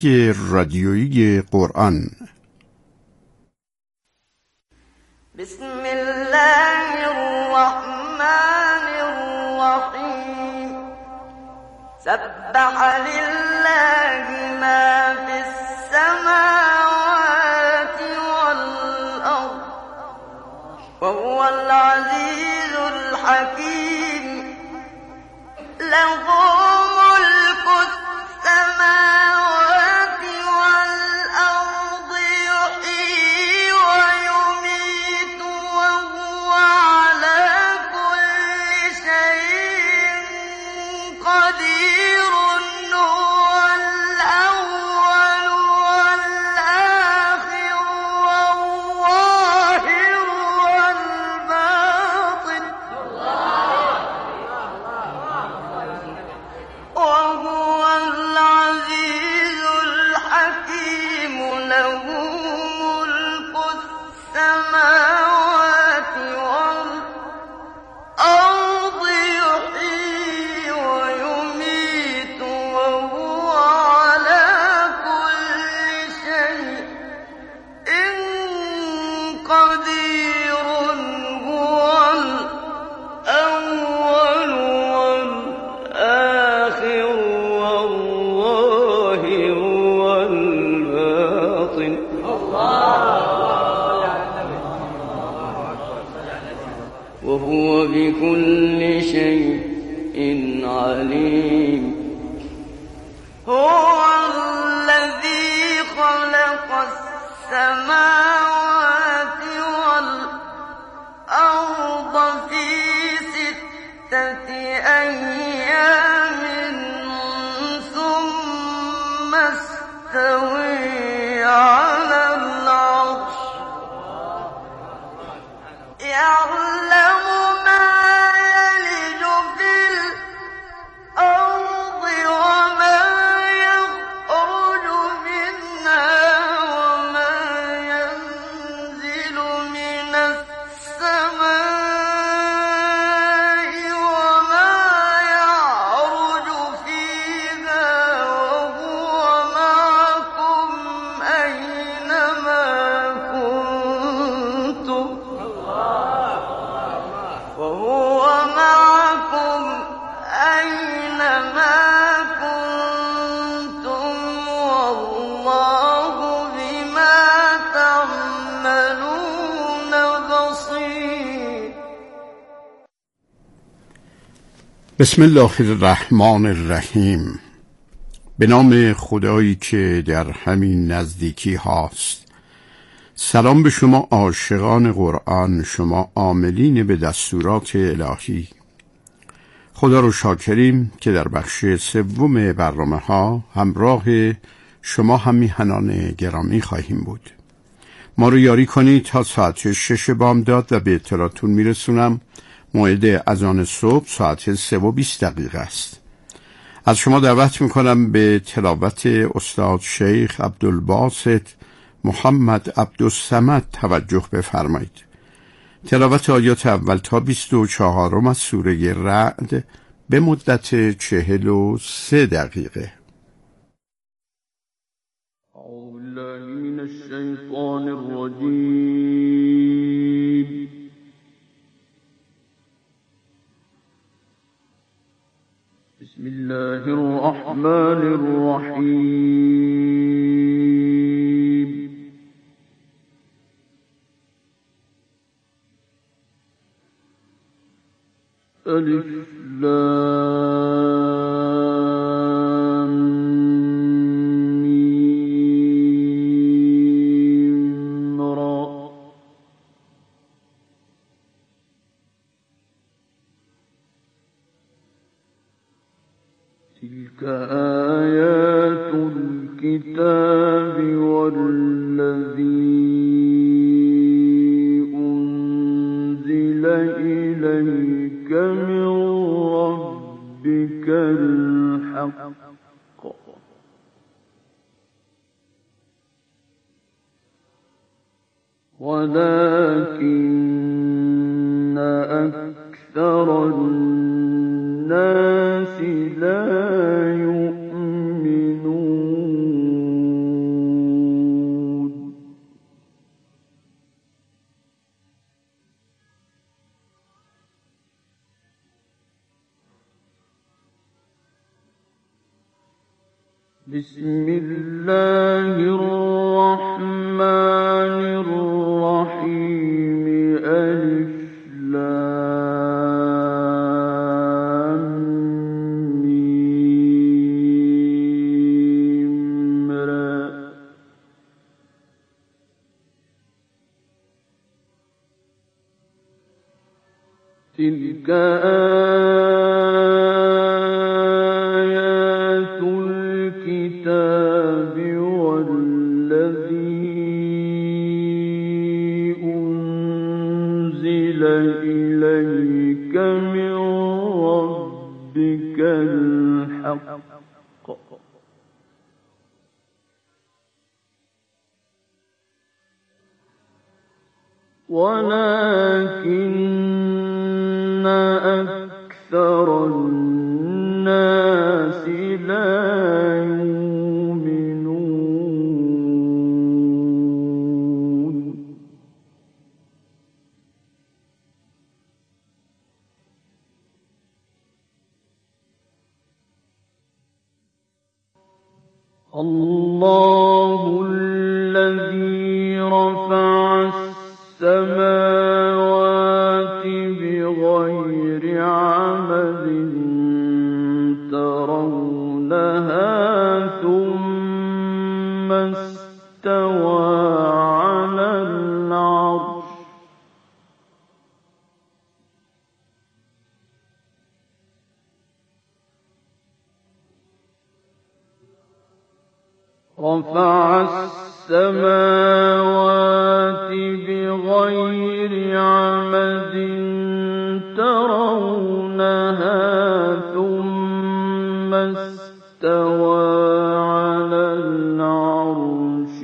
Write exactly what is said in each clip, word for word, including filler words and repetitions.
رادیویی قرآن. بسم الله الرحمن الرحیم. سبح لله ما فی السماوات والأرض وهو العزیز الحکیم. له ملك السماوات والأرض يحيي ويميت وهو على كل شيء قدير. هو الأول والآخر والظاهر والباطن وهو العزيز الحكيم. له ملك السماوات والأرض يحيي ويميت وهو على كل شيء قدير. هو الأول والآخر والظاهر والباطن وهو بكل شيء عليم. هو الذي خلق السماوات والأرض في ستة أيام ثم استوى على العرش. يعلم ما يلج في الأرض وما يخرج منها وما ينزل من السماء وما يعرج فيها وهو معكم أينما كنتم وهو معكم أينما كنتم والله بما تعملون بصير. بسم الله الرحمن الرحیم. به نام خدایی که در همین نزدیکی هاست. سلام به شما عاشقان قرآن، شما عاملین به دستورات الهی. خدا رو شاکریم که در بخش سوم برنامه ها همراه شما هم میهنان گرامی خواهیم بود. ما رو یاری کنید تا ساعت شش بامداد و به اطلاعتون میرسونم موعد اذان صبح ساعت سه و بیست دقیقه است. از شما دعوت میکنم به تلاوت استاد شیخ عبدالباسط محمد عبدالصمد توجه بفرمایید. تلاوت آیات اول تا بیست و چهارم از سوره رعد به مدت چهل و سه دقیقه. اعوذ بالله من الشیطان الرجیم. بسم الله الرحمن الرحیم. الف لام میم را. تلك آیات الكتاب والذی أنزل إليك من ربك الحق ولكن أكثر الناس لا يؤمنون. بسم الله الرحمن الرحيم ألف لام ميم را تلك آيات الكتاب والذي أنزل إليك من ربك الحق ولكن أكثر الناس لا يؤمنون الله الذي رفع السماوات بغير عمد ترونها ثم استوى على العرش رفع السماوات بغير عمد ترونها ثم استوى على العرش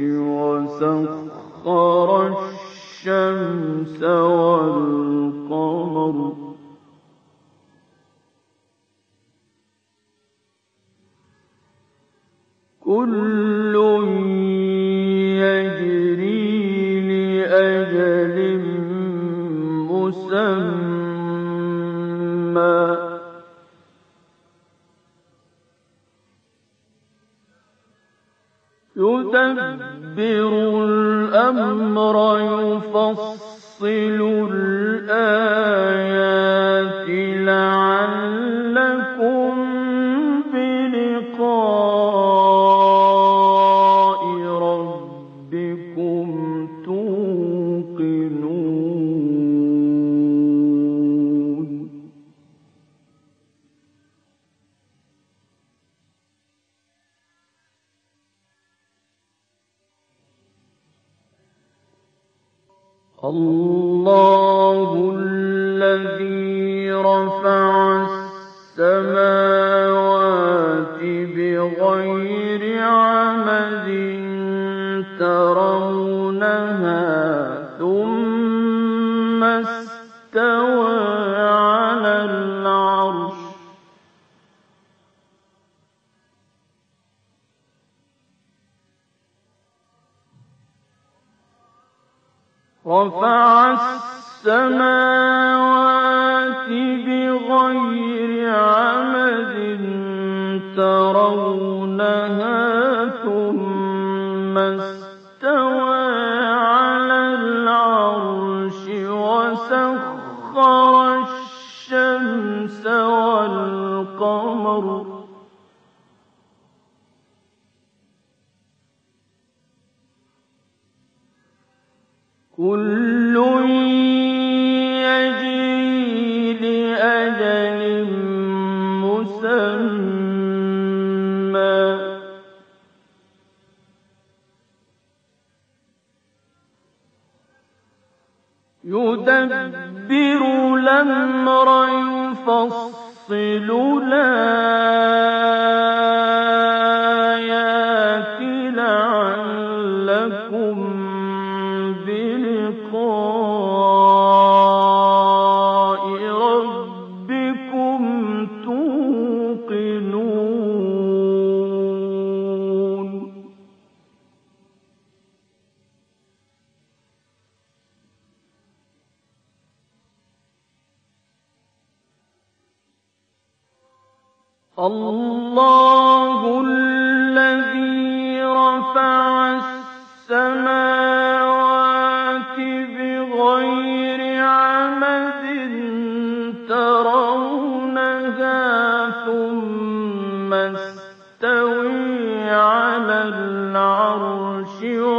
وسخر الشمس والقمر كل يجري لأجل مسمى يدبر الأمر يفصل الآيات لعلكم بلقاء ربكم توقنون الله الذي رفع السماوات بغير عمد ترونها ثم استوى على العرش رفع السماوات بغير عمد ترونها ثم استوى على العرش وسخر الشمس والقمر كل يجري لأجل مسمى يدبر الأمر يفصل الآيات لعلكم بلقاء ربكم توقنون الله الذي رفع السماوات بغير عمد ترونها ثم استوى على العرش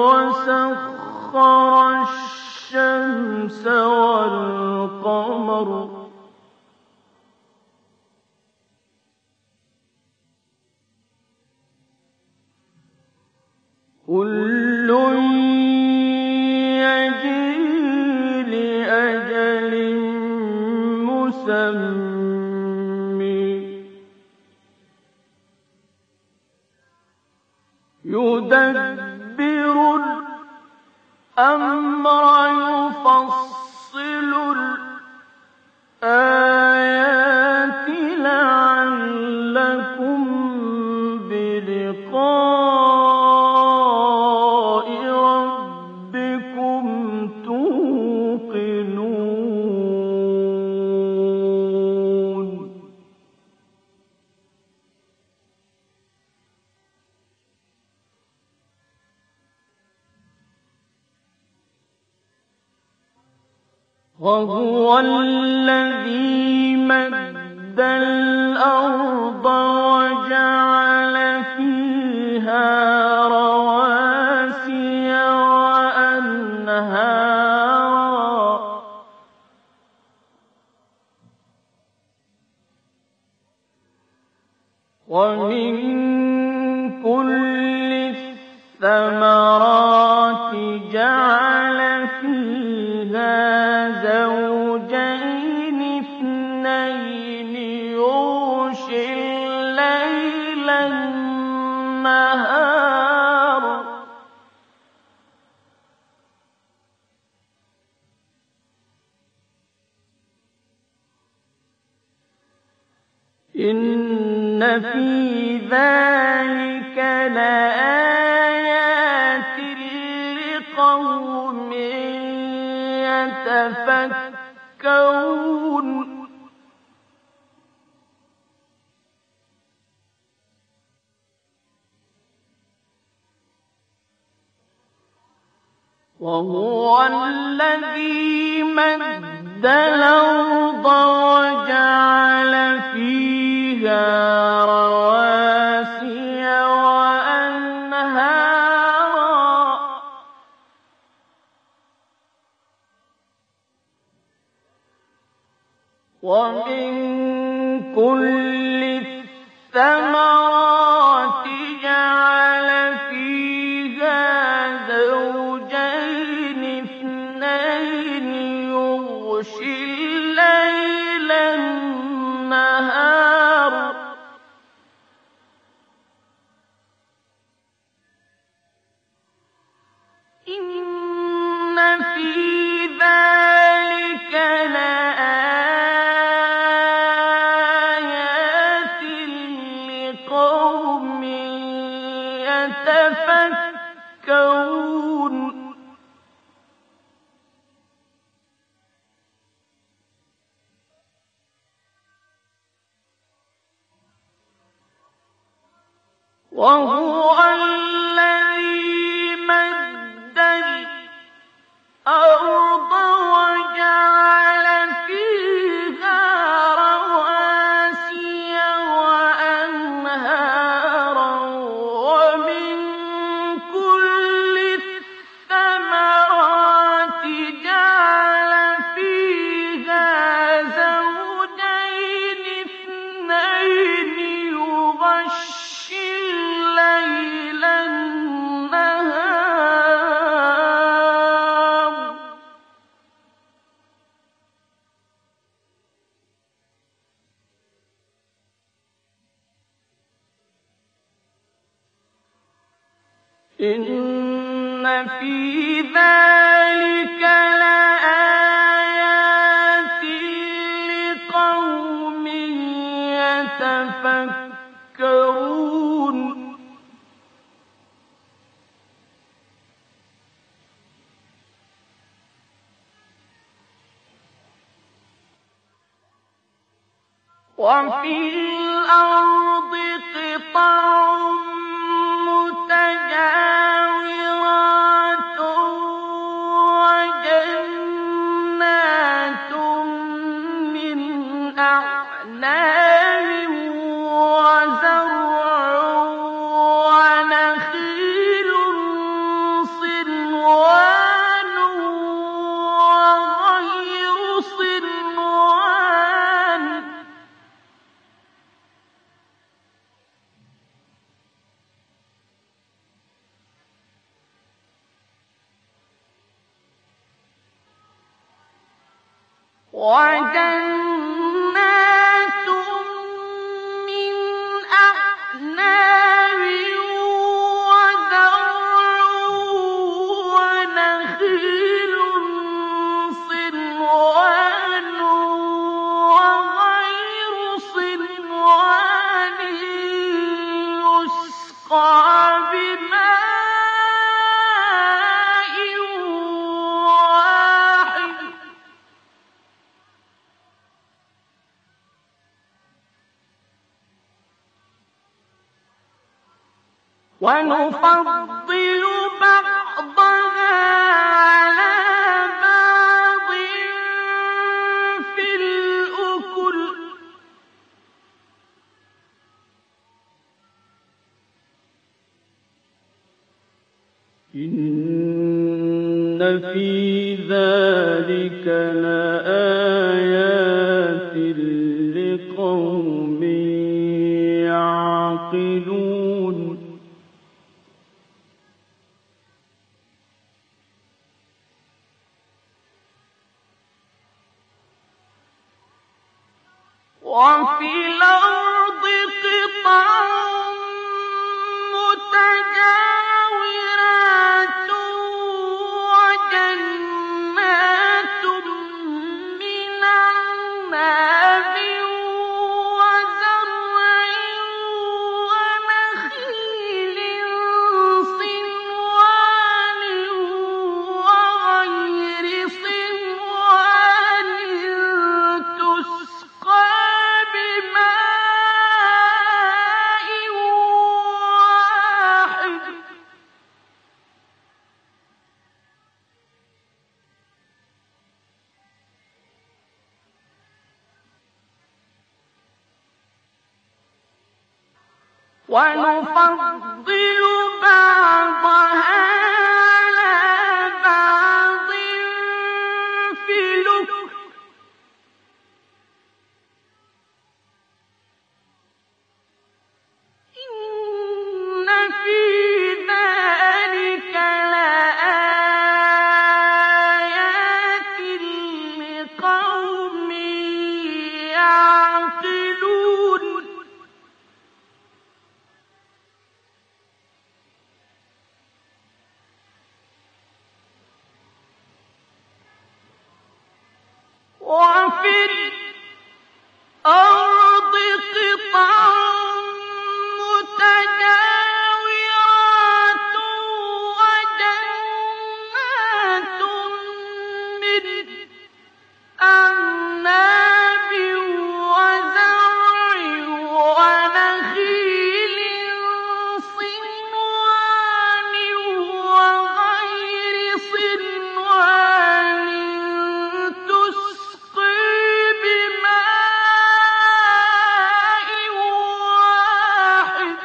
وسخر الشمس والقمر كل يجري لأجل مسمى يدبر الأمر يفصل الآيات لعلكم بلقاء ربكم توقنون وهو الذي مد الأرض وجعل فيها رواسي وأنهارا ومن كل الثمرات جعل فيها زوجين اثنين يغشي الليل النهار إن في ذلك لآيات لقوم يتفكرون وهو الذي مد الأرض وجعل فيها رواسي وأنهارا ومن كل الثمرات جعل فيها زوجين اثنين يغشي الليل النهار إن في ذلك لآيات لقوم يتفكرون وهو الذي مد الأرض وجعل فيها رواسي وأنهارا ومن كل الثمرات جعل فيها زوجين اثنين يغشي الليل النهار إن في ذلك لآيات لقوم يتفكرون وفي الأرض قطع متجاورات وجنات من أعناب وزرع ونخيل صنوان وغير صنوان يسقى بماء واحد ونفضل بعضها على بعض في الأكل إن في ذلك لآيات لقوم يعقلون وفي الأرض قطع متجاورات وجنات من أعناب وزرع ونخيل صنوان وغير صنوان تسقى بماء واحد ونفضل بعضها على بعض في الأكل إن في ذلك لآيات لقوم يعقلون وفي الأرض قطع متجاورات وجنات من أعناب وزرع ونخيل صنوان وغير صنوان تسقى بماء واحد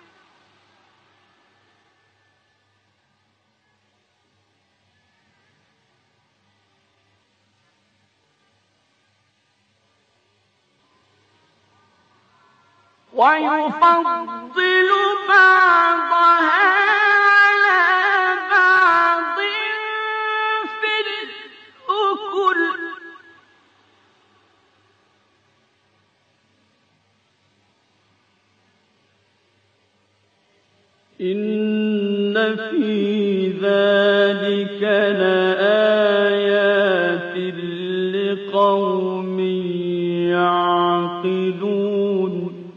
ويفضل بعضها على بعض في الأكل إن في ذلك لآيات لقوم يعقلون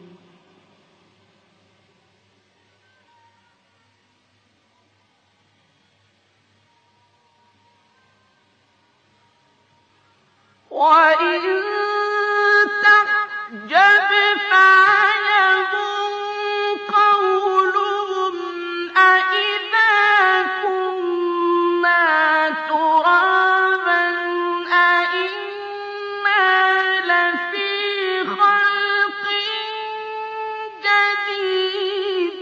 وإن تعجب فعجب قولهم أإذا كنا ترابا أإنا لفي خلق جديد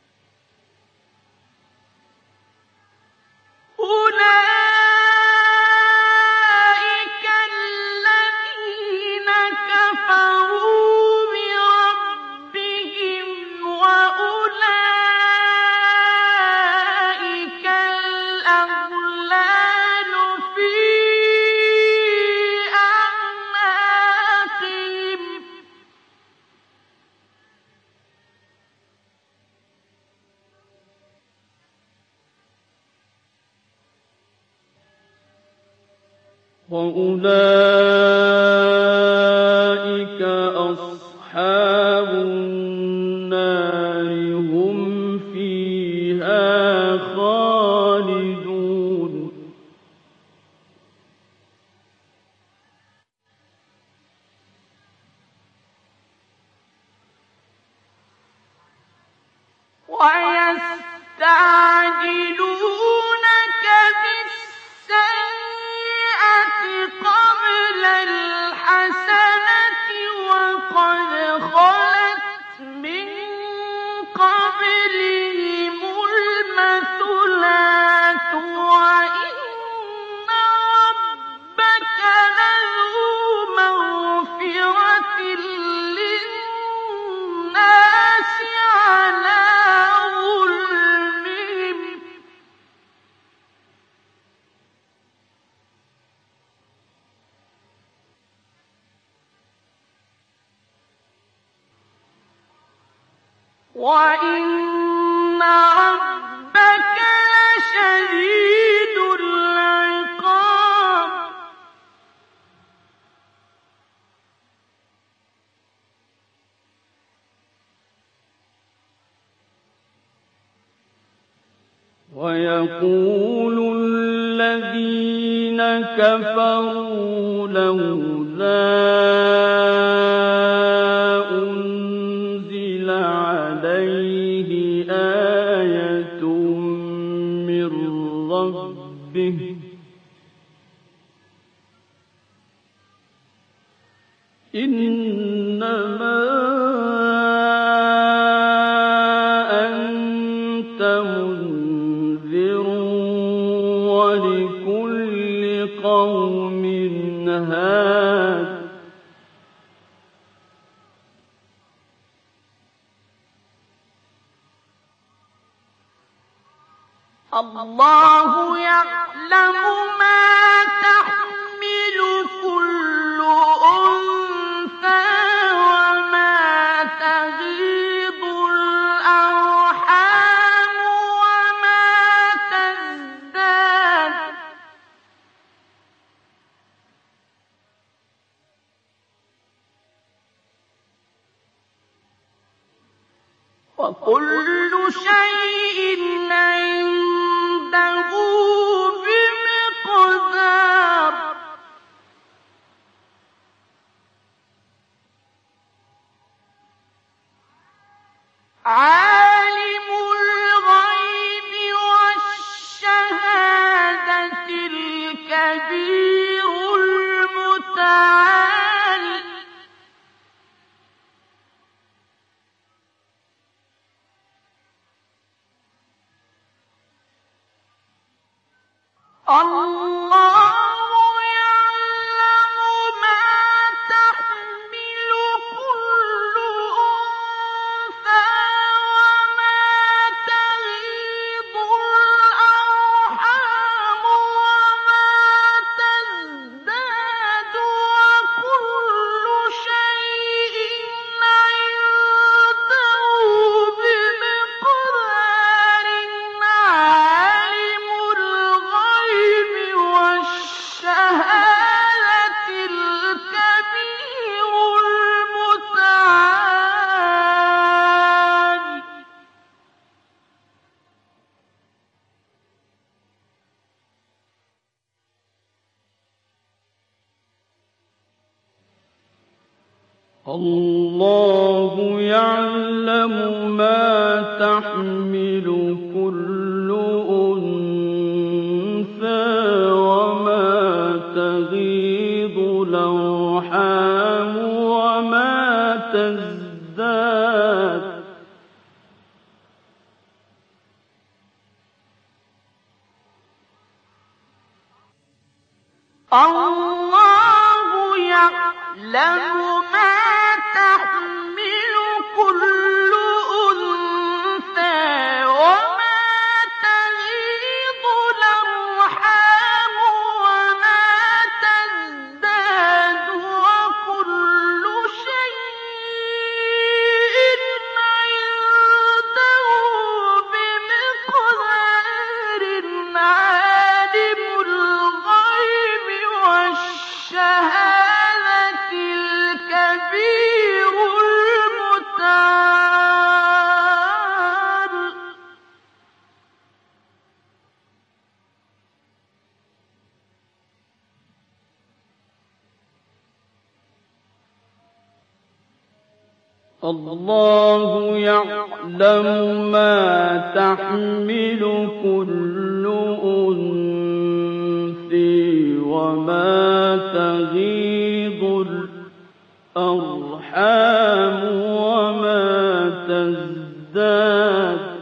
أولئك وأولئك أصحاب النار هم فيها خالدون ويستعجلونك بالسيئة قبل الحسنة وقد خلت من قبلهم المثلات وإن ربك لذو مغفرة للناس على ظلمهم وإن ربك لشديد العقاب ويقول الذين كفروا لولا أنزل عليه آية من ربه إنما أنت منذر ولكل قوم هاد الله يعلم ما تحمل كل أنثى وما تغيض الأرحام وما تزداد وكل شيء عنده بمقدار عالم الغيب والشهادة الكبير المتعال الله يعلم ما تحمل كل أنثى وما تغيض الأرحام وما تزداد وكل شيء عنده بمقدار عالم الغيب والشهادة الكبير المتعال الله يعلم ما تحمل كل أنثى وما تغيض الأرحام وما تزداد الله يعلم ما تحمل كل أنثى وما تغيض الأرحام وما تزداد وكل شيء عنده بمقدار عالم الغيب والشهادة الله يعلم ما تحمل كل أنثى وما تغيض الأرحام وما تزداد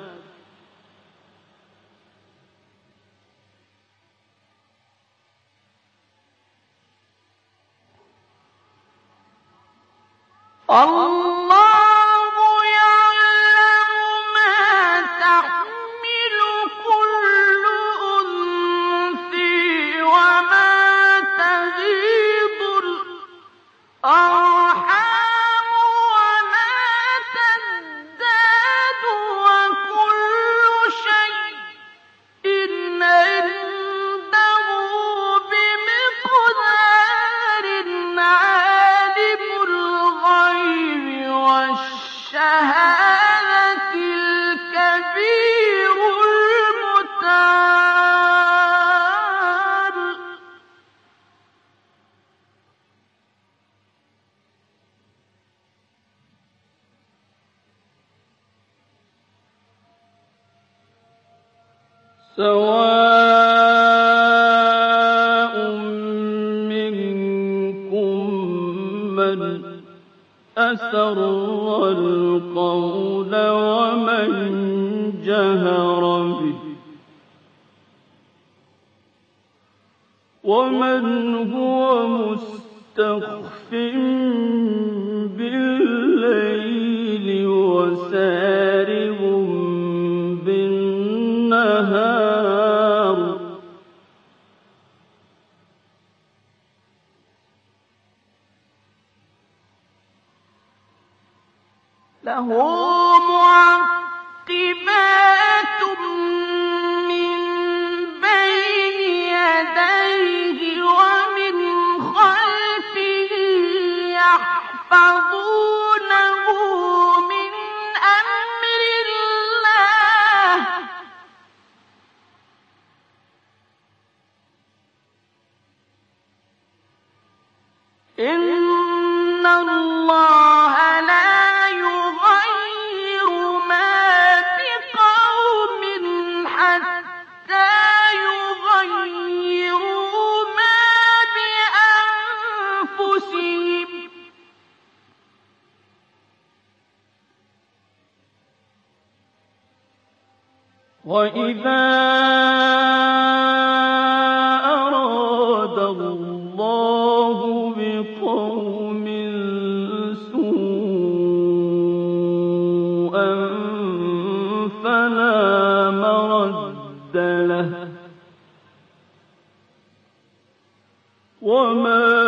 الله يعلم ما تحمل كل أنثى وما تغيض الأرحام وما تزداد وكل شيء عنده بمقدار عالم الغيب والشهادة الكبير المتعال سواء منكم من أسر القول ومن جهر به ومن هو مستخف بالليل وسارب بالنهار له معقبات من بين يديه ومن خلفه يحفظونه من أمر الله إن الله لا يغير ما بقوم حتى يغيروا ما بأنفسهم وإذا أراد الله بقوم سوءا فلا مرد له وما